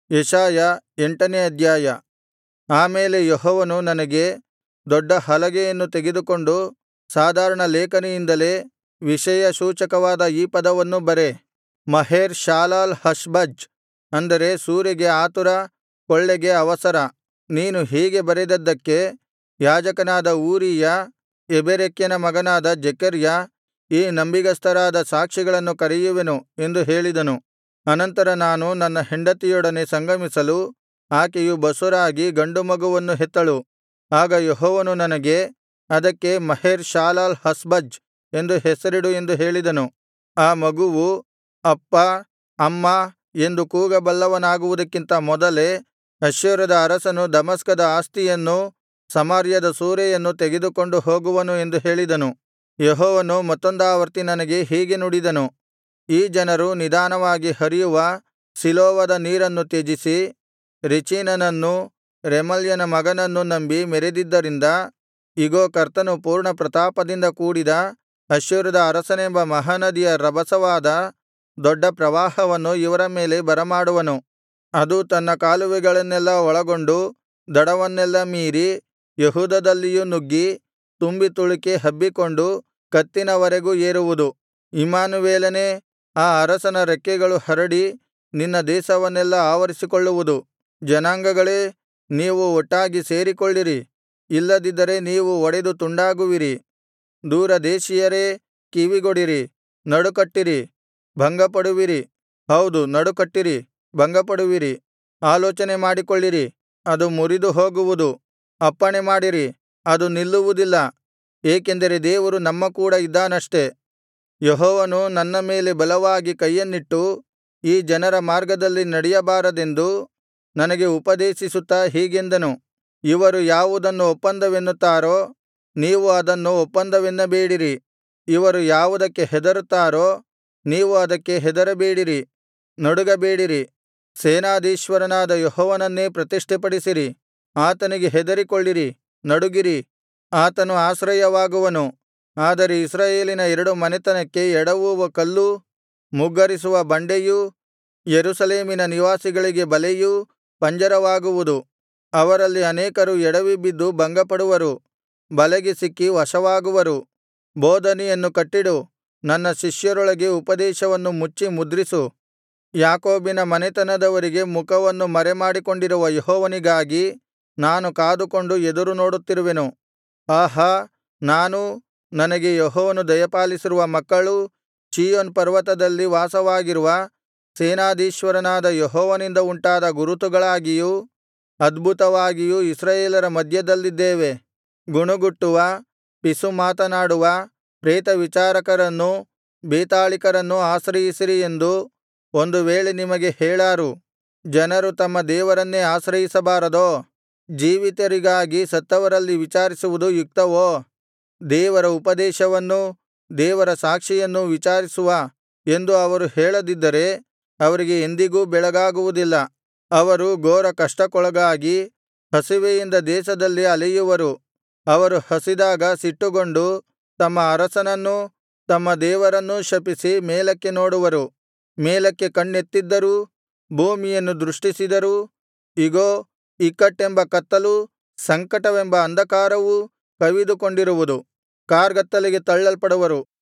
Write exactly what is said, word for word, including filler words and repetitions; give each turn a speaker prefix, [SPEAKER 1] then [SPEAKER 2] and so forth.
[SPEAKER 1] ಯೆಶಾಯ ಎಂಟನೇ ಅಧ್ಯಾಯ. ಆ ಮೇಲೆ ಯೆಹೋವನು ನನಗೆ, ದೊಡ್ಡ ಹಲಗೆಯನ್ನು ತೆಗೆದುಕೊಂಡು ಸಾಧಾರಣ ಲೇಖನಿಯಿಂದಲೇ ವಿಷಯಸೂಚಕವಾದ ಈ ಪದವನ್ನು ಬರೆ. ಮಹೇರ್ ಶಾಲಾಲ್ ಹಷ್ಬಜ್, ಅಂದರೆ ಸೂರೆಗೆ ಆತುರ, ಕೊಳ್ಳೆಗೆ ಅವಸರ. ನೀನು ಹೀಗೆ ಬರೆದದ್ದಕ್ಕೆ ಯಾಜಕನಾದ ಊರೀಯ, ಯೆಬೆರೆಕ್ಯನ ಮಗನಾದ ಜೆಕರ್ಯ, ಈ ನಂಬಿಗಸ್ತರಾದ ಸಾಕ್ಷಿಗಳನ್ನು ಕರೆಯುವೆನು ಎಂದು ಹೇಳಿದನು. ಅನಂತರ ನಾನು ನನ್ನ ಹೆಂಡತಿಯೊಡನೆ ಸಂಗಮಿಸಲು ಆಕೆಯು ಬಸುರಾಗಿ ಗಂಡು ಮಗುವನ್ನು ಹೆತ್ತಳು. ಆಗ ಯೆಹೋವನು ನನಗೆ, ಅದಕ್ಕೆ ಮಹೇರ್ ಶಾಲಾಲ್ ಹಷ್ಬಜ್ ಎಂದು ಹೆಸರಿಡು ಎಂದು ಹೇಳಿದನು. ಆ ಮಗುವು ಅಪ್ಪಾ, ಅಮ್ಮಾ ಎಂದು ಕೂಗಬಲ್ಲವನಾಗುವುದಕ್ಕಿಂತ ಮೊದಲೇ ಅಶ್ಶೂರದ ಅರಸನು ದಮಸ್ಕದ ಆಸ್ತಿಯನ್ನೂ ಸಮಾರ್ಯದ ಸೂರೆಯನ್ನು ತೆಗೆದುಕೊಂಡು ಹೋಗುವನು ಎಂದು ಹೇಳಿದನು. ಯೆಹೋವನು ಮತ್ತೊಂದಾವರ್ತಿ ನನಗೆ ಹೀಗೆ ನುಡಿದನು, ಈ ಜನರು ನಿಧಾನವಾಗಿ ಹರಿಯುವ ಸಿಲೋವದ ನೀರನ್ನು ತ್ಯಜಿಸಿ ರೆಚೀನನನ್ನೂ ರೆಮಲ್ಯನ ಮಗನನ್ನೂ ನಂಬಿ ಮೆರೆದಿದ್ದರಿಂದ, ಇಗೋ, ಕರ್ತನು ಪೂರ್ಣಪ್ರತಾಪದಿಂದ ಕೂಡಿದ ಅಶ್ಶೂರದ ಅರಸನೆಂಬ ಮಹಾನದಿಯ ರಭಸವಾದ ದೊಡ್ಡ ಪ್ರವಾಹವನ್ನು ಇವರ ಮೇಲೆ ಬರಮಾಡುವನು. ಅದು ತನ್ನ ಕಾಲುವೆಗಳನ್ನೆಲ್ಲಾ ಒಳಗೊಂಡು ದಡವನ್ನೆಲ್ಲಾ ಮೀರಿ ಯೆಹೂದದಲ್ಲಿಯೂ ನುಗ್ಗಿ ತುಂಬಿ ತುಳುಕಿ ಹಬ್ಬಿಕೊಂಡು ಕತ್ತಿನವರೆಗೂ ಏರುವುದು. ಇಮ್ಮಾನುವೇಲನೇ, ಆ ಅರಸನ ರೆಕ್ಕೆಗಳು ಹರಡಿ ನಿನ್ನ ದೇಶವನ್ನೆಲ್ಲಾ ಆವರಿಸಿಕೊಳ್ಳುವುದು. ಜನಾಂಗಗಳೇ, ನೀವು ಒಟ್ಟಾಗಿ ಸೇರಿಕೊಳ್ಳಿರಿ, ಇಲ್ಲದಿದ್ದರೆ ನೀವು ಒಡೆದು ತುಂಡಾಗುವಿರಿ. ದೂರದೇಶೀಯರೇ, ಕಿವಿಗೊಡಿರಿ, ನಡುಕಟ್ಟಿರಿ, ಭಂಗಪಡುವಿರಿ. ಹೌದು, ನಡುಕಟ್ಟಿರಿ, ಭಂಗಪಡುವಿರಿ. ಆಲೋಚನೆ ಮಾಡಿಕೊಳ್ಳಿರಿ, ಅದು ಮುರಿದು ಹೋಗುವುದು. ಅಪ್ಪಣೆ ಮಾಡಿರಿ, ಅದು ನಿಲ್ಲುವುದಿಲ್ಲ. ಏಕೆಂದರೆ ದೇವರು ನಮ್ಮ ಕೂಡ ಇದ್ದಾನಷ್ಟೆ. ಯೆಹೋವನು ನನ್ನ ಮೇಲೆ ಬಲವಾಗಿ ಕೈಯನ್ನಿಟ್ಟು ಈ ಜನರ ಮಾರ್ಗದಲ್ಲಿ ನಡೆಯಬಾರದೆಂದು ನನಗೆ ಉಪದೇಶಿಸುತ್ತಾ ಹೀಗೆಂದನು. ಇವರು ಯಾವುದನ್ನು ಒಪ್ಪಂದವೆನ್ನುತ್ತಾರೋ, ನೀವು ಅದನ್ನು ಒಪ್ಪಂದವೆನ್ನಬೇಡಿರಿ. ಇವರು ಯಾವುದಕ್ಕೆ ಹೆದರುತ್ತಾರೋ, ನೀವು ಅದಕ್ಕೆ ಹೆದರಬೇಡಿರಿ, ನಡುಗಬೇಡಿರಿ. ಸೇನಾಧೀಶ್ವರನಾದ ಯೆಹೋವನನ್ನೇ ಪ್ರತಿಷ್ಠೆಪಡಿಸಿರಿ. ಆತನಿಗೆ ಹೆದರಿಕೊಳ್ಳಿರಿ, ನಡುಗಿರಿ. ಆತನು ಆಶ್ರಯವಾಗುವನು. ಆದರೆ ಇಸ್ರಾಯೇಲಿನ ಎರಡು ಮನೆತನಕ್ಕೆ ಎಡವುವ ಕಲ್ಲೂ ಮುಗ್ಗರಿಸುವ ಬಂಡೆಯೂ ಯೆರೂಸಲೇಮಿನ ನಿವಾಸಿಗಳಿಗೆ ಬಲೆಯೂ ಪಂಜರವಾಗುವುದು. ಅವರಲ್ಲಿ ಅನೇಕರು ಎಡವಿ ಬಿದ್ದು ಭಂಗಪಡುವರು, ಬಲೆಗೆ ಸಿಕ್ಕಿ ವಶವಾಗುವರು. ಬೋಧನೆಯನ್ನು ಕಟ್ಟಿಡು, ನನ್ನ ಶಿಷ್ಯರೊಳಗೆ ಉಪದೇಶವನ್ನು ಮುಚ್ಚಿ ಮುದ್ರಿಸು. ಯಾಕೋಬಿನ ಮನೆತನದವರಿಗೆ ಮುಖವನ್ನು ಮರೆಮಾಡಿಕೊಂಡಿರುವ ಯೆಹೋವನಿಗಾಗಿ ನಾನು ಕಾದುಕೊಂಡು ಎದುರು ನೋಡುತ್ತಿರುವೆನು. ಆಹಾ, ನಾನೂ ನನಗೆ ಯೆಹೋವನು ದಯಪಾಲಿಸಿರುವ ಮಕ್ಕಳೂ ಚೀಯೋನ್ ಪರ್ವತದಲ್ಲಿ ವಾಸವಾಗಿರುವ ಸೇನಾಧೀಶ್ವರನಾದ ಯೆಹೋವನಿಂದ ಉಂಟಾದ ಗುರುತುಗಳಾಗಿಯೂ ಅದ್ಭುತವಾಗಿಯೂ ಇಸ್ರಾಯೇಲರ ಮಧ್ಯದಲ್ಲಿದ್ದೇವೆ. ಗುಣುಗುಟ್ಟುವ, ಪಿಸು ಮಾತನಾಡುವ, ಪ್ರೇತವಿಚಾರಕರನ್ನೂ ಬೇತಾಳಿಕರನ್ನೂ ಆಶ್ರಯಿಸಿರಿ ಎಂದು ಒಂದು ವೇಳೆ ನಿಮಗೆ ಹೇಳಾರು. ಜನರು ತಮ್ಮ ದೇವರನ್ನೇ ಆಶ್ರಯಿಸಬಾರದೋ? ಜೀವಿತರಿಗಾಗಿ ಸತ್ತವರಲ್ಲಿ ವಿಚಾರಿಸುವುದು ಯುಕ್ತವೋ? ದೇವರ ಉಪದೇಶವನ್ನೂ ದೇವರ ಸಾಕ್ಷಿಯನ್ನೂ ವಿಚಾರಿಸುವ ಎಂದು ಅವರು ಹೇಳದಿದ್ದರೆ ಅವರಿಗೆ ಎಂದಿಗೂ ಬೆಳಗಾಗುವುದಿಲ್ಲ. ಅವರು ಘೋರ ಕಷ್ಟಕ್ಕೊಳಗಾಗಿ ಹಸಿವೆಯಿಂದ ದೇಶದಲ್ಲಿ ಅಲೆಯುವರು. ಅವರು ಹಸಿದಾಗ ಸಿಟ್ಟುಗೊಂಡು ತಮ್ಮ ಅರಸನನ್ನೂ ತಮ್ಮ ದೇವರನ್ನೂ ಶಪಿಸಿ ಮೇಲಕ್ಕೆ ನೋಡುವರು. ಮೇಲಕ್ಕೆ ಕಣ್ಣೆತ್ತಿದ್ದರೂ ಭೂಮಿಯನ್ನು ದೃಷ್ಟಿಸಿದರೂ ಇಗೋ, ಇಕ್ಕಟ್ಟೆಂಬ ಕತ್ತಲೂ ಸಂಕಟವೆಂಬ ಅಂಧಕಾರವೂ ಕವಿದುಕೊಂಡಿರುವುದು. ಕಾರ್ಗತ್ತಲೆಗೆ ತಳ್ಳಲ್ಪಡುವರು.